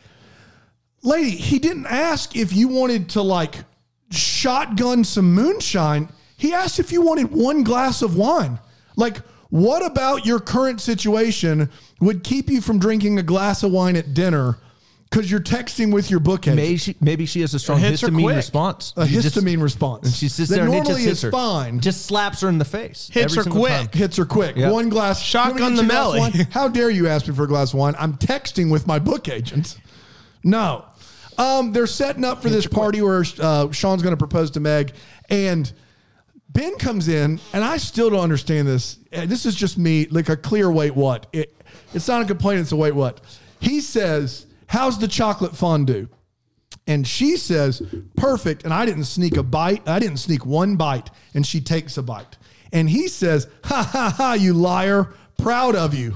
Lady, he didn't ask if you wanted to like shotgun some moonshine. He asked if you wanted one glass of wine. Like, what about your current situation would keep you from drinking a glass of wine at dinner because you're texting with your book agent? Maybe she, maybe she has a strong hits her histamine quick. response. A You just- histamine response. and she sits that there and it normally just hits is her. fine. Just slaps her in the face. Hits every her single quick. time. Hits her quick. Yeah. One glass. Shotgun You want me to the get you a glass of melly. wine? How dare you ask me for a glass of wine? I'm texting with my book agent. No. Um, they're setting up for this party where uh, Sean's going to propose to Meg. And Ben comes in, and I still don't understand this. Uh, This is just me, like a clear wait what. It, it's not a complaint, it's a wait what. He says, "How's the chocolate fondue?" And she says, "Perfect." And I didn't sneak a bite. I didn't sneak one bite. And she takes a bite. And he says, "Ha ha ha, you liar. Proud of you."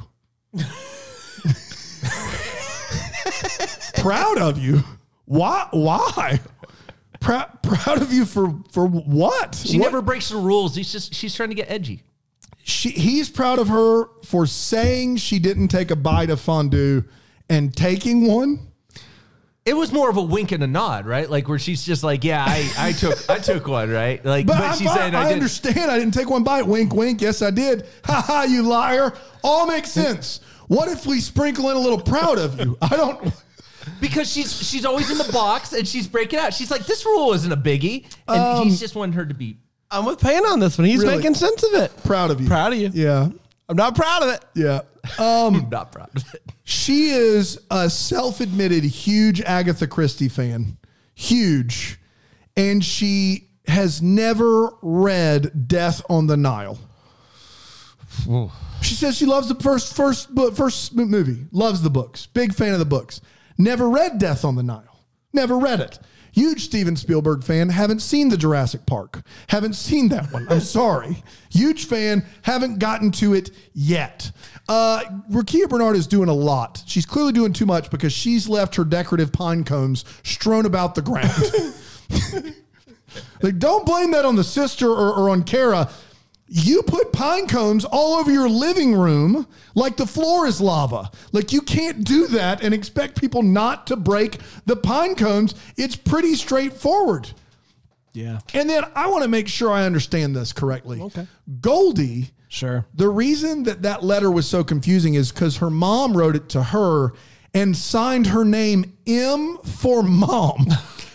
Proud of you? Why? Why? Prou- proud of you for, for what? She What- never breaks the rules. He's just she's trying to get edgy. She, he's proud of her for saying she didn't take a bite of fondue and taking one. It was more of a wink and a nod, right? Like where she's just like, "Yeah, I, I took I took one, right?" Like, But, but, I'm she fine. said, I, "I, didn't." understand. I didn't take one bite. Wink, wink. Yes, I did. Ha ha, you liar. All makes sense. What if we sprinkle in a little proud of you? I don't. Because she's she's always in the box and she's breaking out. She's like, "This rule isn't a biggie," and Um, he's just wanting her to be. I'm with Payne on this one. He's Really? making sense of it. Proud of you. Proud of you. Yeah. I'm not proud of it. Yeah. Um, I'm not proud of it. She is a self-admitted huge Agatha Christie fan. Huge. And she has never read Death on the Nile. Whoa. She says she loves the first first book, first movie. Loves the books. Big fan of the books. Never read Death on the Nile. Never read it. Huge Steven Spielberg fan. Haven't seen the Jurassic Park. Haven't seen that one. I'm sorry. Huge fan. Haven't gotten to it yet. Uh, Rakia Bernard is doing a lot. She's clearly doing too much because she's left her decorative pine cones strewn about the ground. Like, don't blame that on the sister or, or on Kara. You put pine cones all over your living room like the floor is lava. Like, you can't do that and expect people not to break the pine cones. It's pretty straightforward. Yeah. And then I want to make sure I understand this correctly. Okay. Goldie, Sure. the reason that that letter was so confusing is because her mom wrote it to her and signed her name M for mom.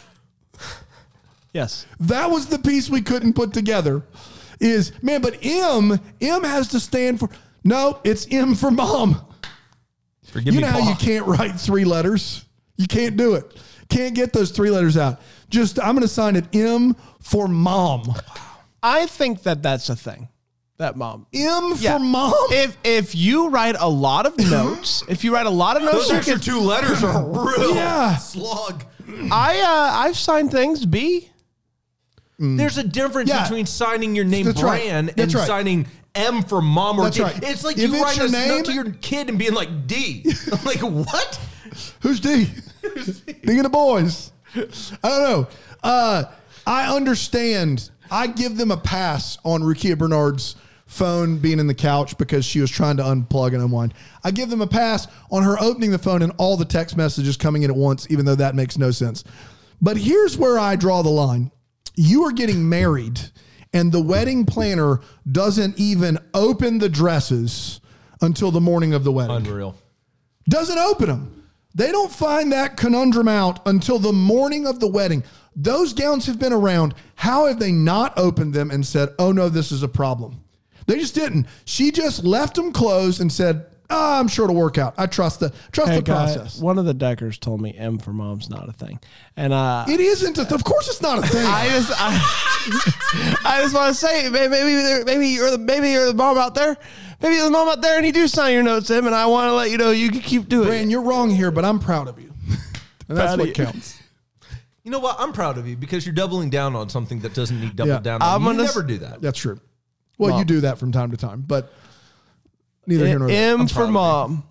Yes. That was the piece we couldn't put together. Is, man, but M, M has to stand for, no, it's M for mom. Forgive You me, know how Pa. you can't write three letters? You can't do it. Can't get those three letters out. Just, I'm going to sign it M for mom. I think that that's a thing. That mom. M Yeah. for mom? If if you write a lot of notes, if you write a lot of notes, Those you extra can- two letters are real Yeah. slog. I uh, I've signed things B. There's a difference Yeah. between signing your name That's right. Bran That's and right. signing M for mom or That's D. right. It's like If you it's write your a name- note to your kid and being like D. I'm like, what? Who's D? Thinking of boys. I don't know. Uh, I understand. I give them a pass on Rukia Bernard's phone being in the couch because she was trying to unplug and unwind. I give them a pass on her opening the phone and all the text messages coming in at once, even though that makes no sense. But here's where I draw the line. You are getting married and the wedding planner doesn't even open the dresses until the morning of the wedding. Unreal. Doesn't open them. They don't find that conundrum out until the morning of the wedding. Those gowns have been around. How have they not opened them and said, oh no, this is a problem? They just didn't. She just left them closed and said, oh, I'm sure it'll work out. I trust the trust Hey, the guy, process. one of the Deckers told me M for mom's not a thing, and uh, It isn't. A, of course it's not a thing. I just I, I just want to say maybe maybe there- maybe you're the maybe you're the mom out there, maybe you're the mom out there, and you do sign your notes, Em, and I want to let you know you can keep doing Bran, it. you're wrong here, but I'm proud of you. And that's Proud of what you. counts. You know what? I'm proud of you because you're doubling down on something that doesn't need double Yeah. down on. I'm You gonna never s- do that. That's true. Well, Mom. you do that from time to time, but neither here nor there. M I'm for proud of mom.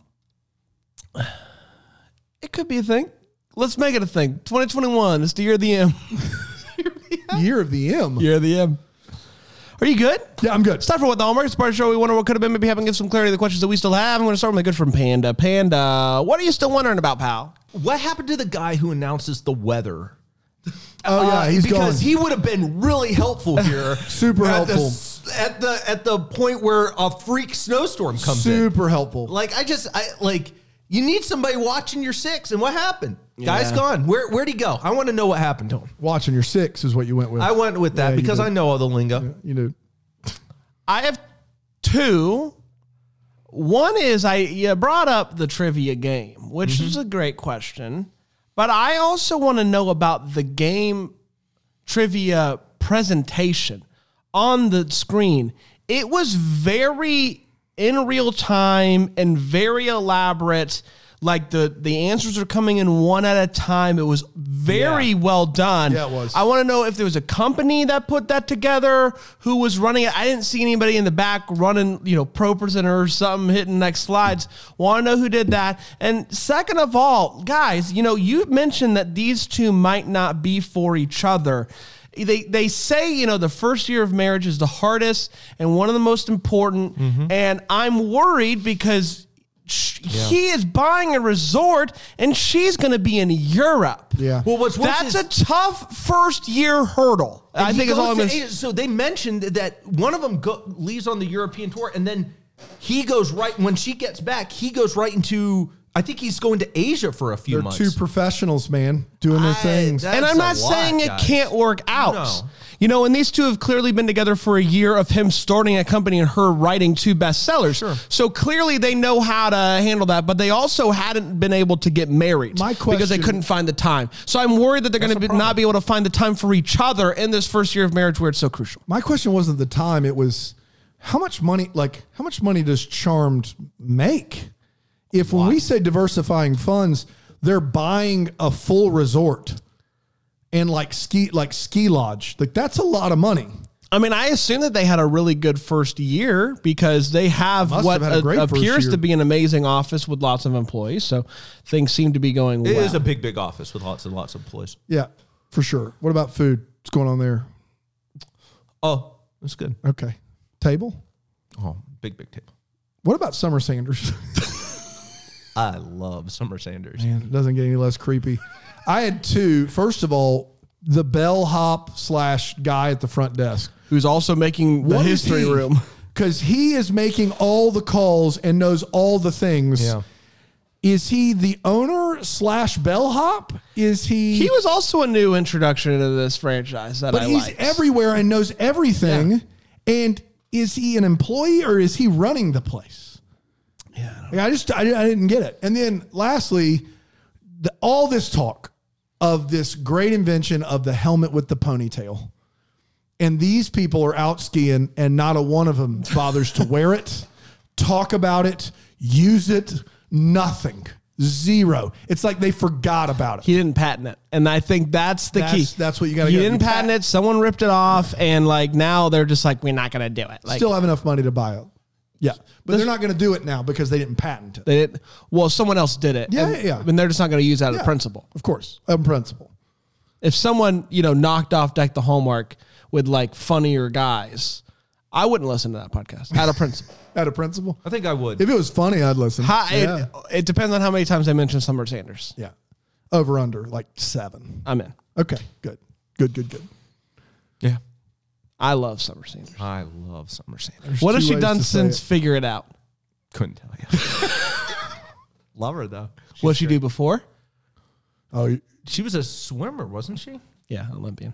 It could be a thing. Let's make it a thing. twenty twenty-one. It's the year of the M. Year of the M. Year of the M. Are you good? Yeah, I'm good. It's time for What the Hallmark. It's part of the show. We wonder what could have been. Maybe having give some clarity to the questions that we still have. I'm going to start with my good friend Panda. Panda, what are you still wondering about, pal? What happened to the guy who announces the weather? Oh yeah, Uh, he's because gone. he would have been really helpful here. Super at the helpful. s- at the at the point where a freak snowstorm comes in. Super helpful. Like I just I like you need somebody watching your six. And what happened? Guy's Yeah. gone. Where where'd he go? I want to know what happened to him. Watching your six is what you went with. I went with that Yeah, you because did. I know all the lingo. You knew. I have two. One is I you brought up the trivia game, which is a great question. But I also want to know about the game trivia presentation on the screen. It was very in real time and very elaborate. Like the, the answers are coming in one at a time. It was very Yeah. well done. Yeah, it was. I want to know if there was a company that put that together, who was running it. I didn't see anybody in the back running, you know, pro presenter or something, hitting next slides. Want to know who did that. And second of all, guys, you know, you mentioned that these two might not be for each other. They they say, you know, the first year of marriage is the hardest and one of the most important. And I'm worried because sh- he is buying a resort and she's going to be in Europe. Yeah. Well, what's worse That's is- a tough first year hurdle. I And he think is all I'm goes going to to Asia. So they mentioned that one of them go, leaves on the European tour, and then he goes right when she gets back. He goes right into. I think he's going to Asia for a few They're months. two professionals, man, doing their I- things. that- And That's I'm a not lot, saying it guys. can't work out. No. You know, and these two have clearly been together for a year of him starting a company and her writing two bestsellers. Sure. So clearly they know how to handle that, but they also hadn't been able to get married My because they question- couldn't find the time. So I'm worried that they're going That's to a not be able to find the time for each other in this first year of marriage where it's so crucial. My question wasn't the time; it was how much money. Like, how much money does Charmed make? If when we say diversifying funds, they're buying a full resort and like ski, like ski lodge. Like that's a lot of money. I mean, I assume that they had a really good first year because they have Must what have had a a- great first appears year. to be an amazing office with lots of employees. So things seem to be going It well. is a big, big office with lots and lots of employees. Yeah, for sure. What about food? What's going on there? Oh, that's good. Okay. Table? Oh, big, big table. What about Summer Sanders? I love Summer Sanders. Man, it doesn't get any less creepy. I had two. First of all, the bellhop slash guy at the front desk. Who's also making the What is history he? room. Because he is making all the calls and knows all the things. Yeah. Is he the owner slash bellhop? Is he? He was also a new introduction into this franchise that but I he's liked. everywhere and knows everything. Yeah. And is he an employee or is he running the place? Yeah, I don't Like, I just I, I didn't get it. And then lastly, the, all this talk of this great invention of the helmet with the ponytail. And these people are out skiing and not a one of them bothers to wear it, talk about it, use it, nothing. Zero. It's like they forgot about it. He didn't patent it, and I think that's the That's- key. that's what you gotta He get. didn't You patent pat- it. Someone ripped it off, and like now they're just like, we're not going to do it. Like Still have enough money to buy it. Yeah. But they're not going to do it now because they didn't patent it. they did. Well, someone else did it. Yeah, and, yeah, yeah. And they're just not going to use that Yeah. as principle. Of course. On principle. If someone you know knocked off Deck the Hallmark with like funnier guys, I wouldn't listen to that podcast out of principle. Out of principle. I think I would. If it was funny, I'd listen. Hi, yeah. it, it depends on how many times I mention Summer Sanders. yeah. Over under like seven. I'm in. Okay. Good. Good, good, good. Yeah. I love Summer Sanders. I love Summer Sanders. There's What has two she ways done to say since it. Figure It Out? Couldn't tell you. Love her, though. What did she do before? Oh, you- She was a swimmer, wasn't she? Yeah, Olympian.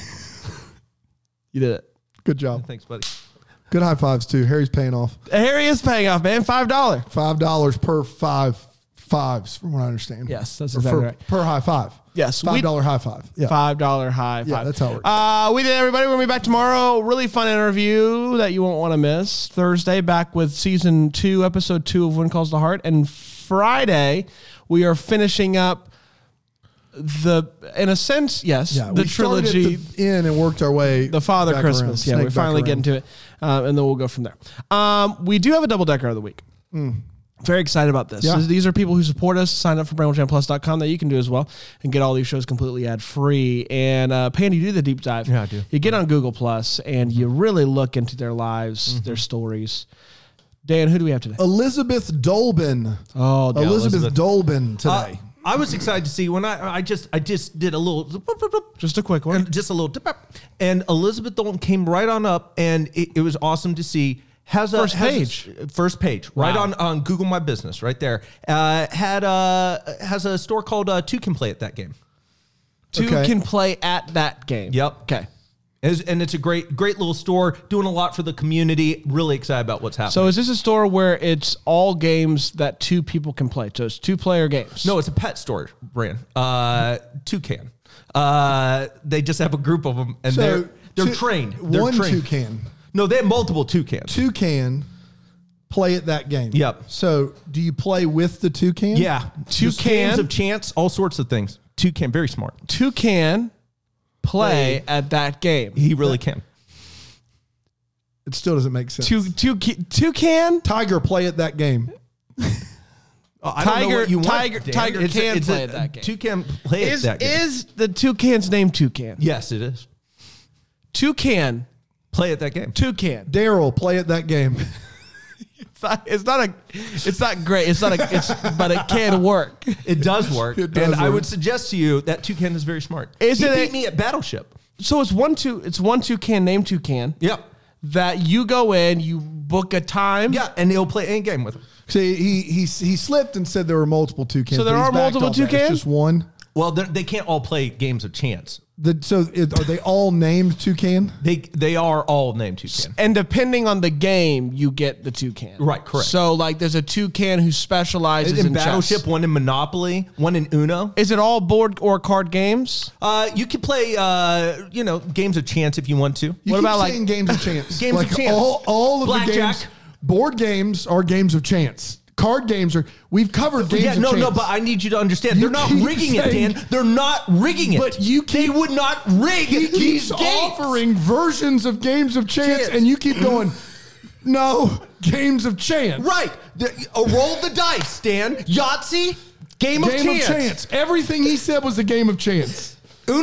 You did it. good job. Thanks, buddy. Good high fives too. Harry's paying off. Harry is paying off, man. Five dollar. Five dollars per five fives, from what I understand. Yes, that's Or exactly per, right. per high five. Yes, we- Five dollar high five. Yeah. Five dollar high. Yeah, Five. that's how it works. Uh, we did, everybody. We're gonna be back tomorrow. Really fun interview that you won't want to miss. Thursday, back with season two, episode two of When Calls the Heart, and Friday we are finishing up the, in a sense, yes, Yeah. the we started at trilogy. the end and worked our way. The Father back Christmas. around, Yeah, we snaked back finally get around. into it. Uh, and then we'll go from there. Um, we do have a double decker of the week. Very excited about this. Yeah. So these are people who support us. Sign up for brand jam plus dot com that you can do as well and get all these shows completely ad free. And uh, Pandy, you do the deep dive. Yeah, I do. You get on Google Plus and you really look into their lives, their stories. Dan, who do we have today? Elizabeth Dolben. Oh, yeah, Elizabeth, Elizabeth. Dolben Uh, today. I was excited to see when I I just I just did a little just a quick one. and just a little and Elizabeth Dolben came right on up and it, it was awesome to see. Has a First has a- page. first page, right Wow. on, on Google My Business, right there. Uh, had a has a store called uh, Two Can Play at that game. Two Okay. can play at that game. Yep. Okay. Is- and it's a great great little store, doing a lot for the community. Really excited about what's happening. So is this a store where it's all games that two people can play? So it's two player games. No, it's a pet store brand. Uh, Toucan. Uh, they just have a group of them, and So, they're they're two- trained. They're One trained. toucan. No, they have multiple toucans. Toucan play at that game. Yep. So do you play with the toucan? Yeah, Toucan. Just games of chance, all sorts of things. Toucan, very smart. Two can play Play. at that game. He really can. It still doesn't make sense. Two two ki- two can Tiger play at that game. Uh, I don't know Tiger- what you want, Tiger- Dan. Tiger It's a- can it's play a- at that game. Toucan play is at that game. is the two cans named two can? Yes, it is. Two can Play at that game. two can. Daryl play at that game. It's not, it's not a it's not great. It's not a it's but it can work. It does work. It does and I work. would suggest to you that Toucan is very smart. Is he it a- beat me at Battleship. So it's one two it's one two can named two can. Yep. That you go in, you book a time. Yeah, and he'll play any game with him. See, he he he slipped and said there were multiple toucans. So there but he's are backed multiple off that. It's toucans? just one. Well, they're- they can't all play games of chance. The, so it, are they all named toucan? They they are all named Toucan. And depending on the game, you get the two can. Right, correct. So like there's a two can who specializes in, In Battleship, chess. one in Monopoly, one in Uno. Is it all board or card games? Uh, you can play, uh, you know, games of chance if you want to. You What keep about, like- saying games of chance? Games of like chance. All, all of Blackjack. the games, board games are games of chance. Card games are. We've covered games Yeah, of no, chance. no, but I need you to understand. You They're not keep rigging it, saying- Dan. They're not rigging it. But you they would not rig he these keeps games. offering versions of games of chance, Chance. and you keep going. No, games of chance. Right. The, uh, roll the dice, Dan. Yahtzee, game, Game of, of chance. chance. Everything he said was a game of chance. Uno,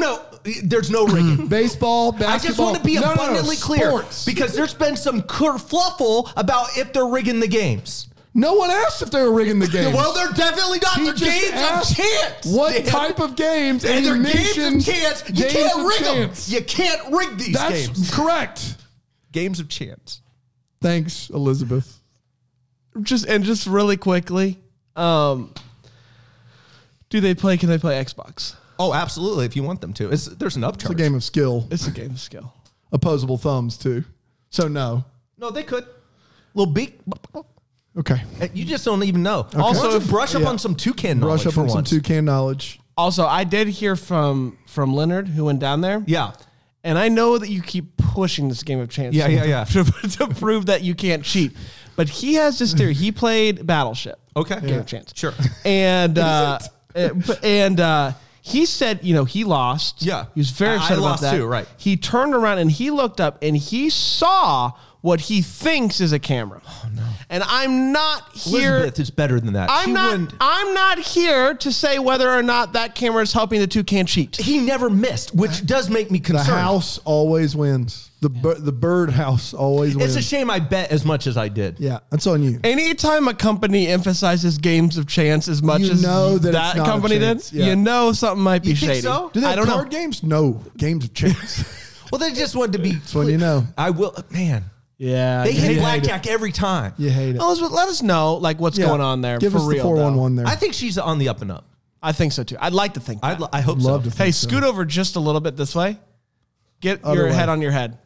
There's no rigging. Baseball, I basketball. just want to be No, no, no, abundantly clear sports. because there's been some kerfluffle about if they're rigging the games. No one asked if they were rigging the games. Well, they're definitely not. He They're just games asked of chance. What Dan. type of games? And And they're you games mentioned of chance. You games can't of rig chance. them. You can't rig these That's games. correct. Games of chance. Thanks, Elizabeth. Just and just really quickly, um, do they play? Can they play Xbox? Oh, absolutely. If you want them to, it's, there's an upcharge. It's a game of skill. It's a game of skill. Opposable thumbs too. So no. No, they could. Little beak. Okay. You just don't even know. Also, Also, if- brush up yeah. on some toucan knowledge Brush up for on some once. toucan knowledge. Also, I did hear from from Leonard who went down there. Yeah. And I know that you keep pushing this game of chance. Yeah, yeah, yeah. To, to prove that you can't cheat. But he has this theory. He played Battleship. Okay. Game Yeah. of chance. Sure. And uh, and uh, he said, you know, he lost. Yeah. He was very I- I upset about lost that. too, right. He turned around and he looked up and he saw what he thinks is a camera. Oh no. And I'm not here. Elizabeth is better than that. I'm She not. wouldn't- I'm not here to say whether or not that camera is helping the toucan cheat. He never missed, which does make me The concerned. house always wins. The bir- the bird house always wins. It's a shame I bet as much as I did. Yeah, that's on you. Anytime a company emphasizes games of chance as much You as know that that it's not a company chance, did, yeah. you know something might be You think shady. so? Do they I have don't card know. games? No, games of chance. Well, they just wanted to be. when you know. I will. Man, Yeah, they you hit hate it. blackjack every time. You hate it. Elizabeth, let us know like what's Yeah. going on there. Give for us the real, four one though. one there. I think she's on the up and up. I think so too. I'd like to think. I'd, that. I hope Love so. to think Hey, so. scoot over just a little bit this way. Get Other your way. head on your head.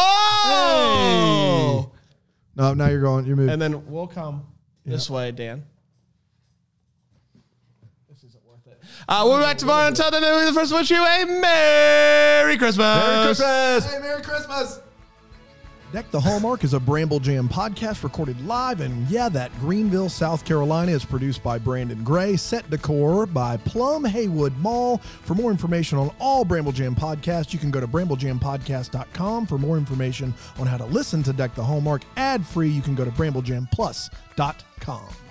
Oh, No, now you're going. You're moving. and then we'll come this way, Dan. This isn't worth it. Uh, we'll be back tomorrow. Until then, we first wish you a Merry Christmas. Merry Christmas. Hey, Merry Christmas. Deck the Hallmark is a Bramble Jam podcast recorded live, and yeah, that Greenville, South Carolina is produced by Brandon Gray. Set decor by Plum Haywood Mall. For more information on all Bramble Jam podcasts, you can go to bramble jam podcast dot com. For more information on how to listen to Deck the Hallmark ad-free, you can go to bramble jam plus dot com.